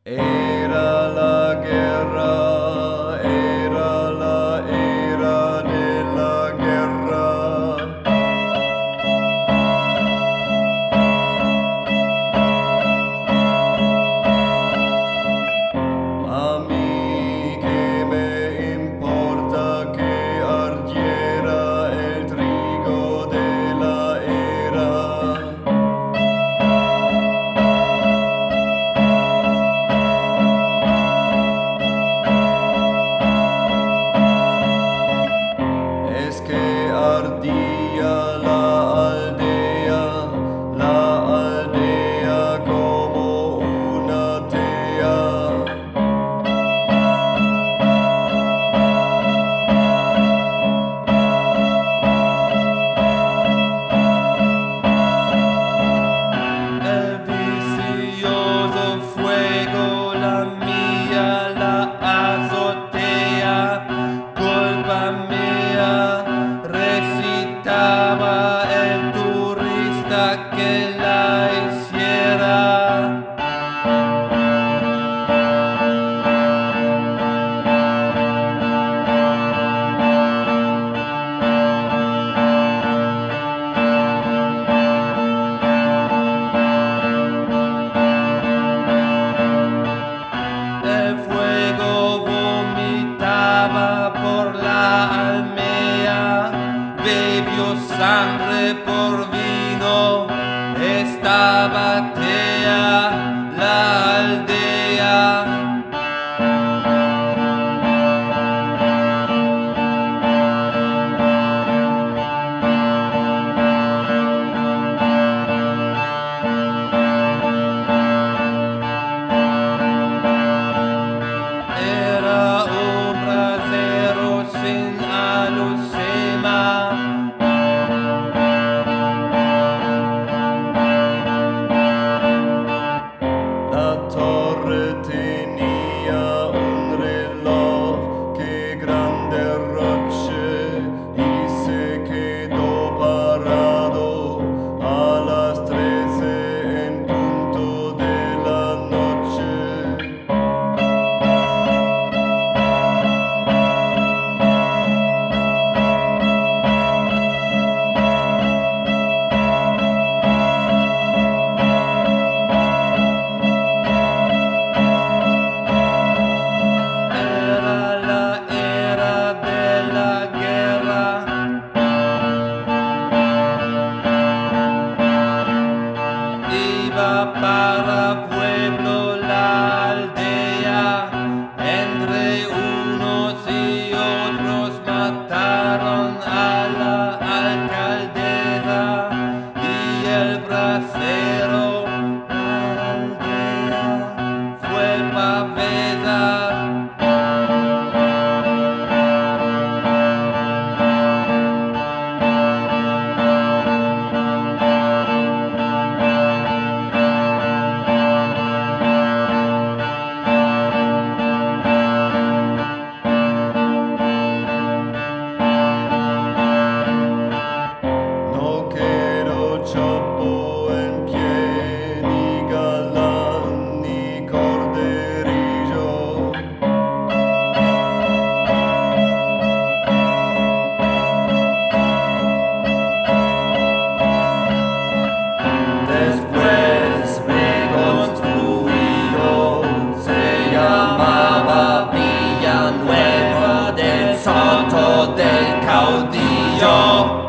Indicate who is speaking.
Speaker 1: Era la guerra, era la era de la guerra. A mí que me importa que ardiera el trigo de la era. Es que ardía la aldea como una tea. El vicioso fuego la mía, la azotea, culpa mía, recitaba el turista que la hiciera. El fuego vomitaba por la almea, bebió sangre por vino, estaba tea la aldea. Era un brasero sin alhucema. La torre tenía un reloj que gran derroche y se quedó parado a las 13 en punto de la noche. Era la era de la guerra. Iba para pueblo la aldea, entre unos y otros mataron a la alcaldesa y el brasero. La aldea fue pavesa. No quiero chopo en pie, ni galán, ni corderillo. Después reconstruido, se llamaba Villanueva del Soto del Caudillo.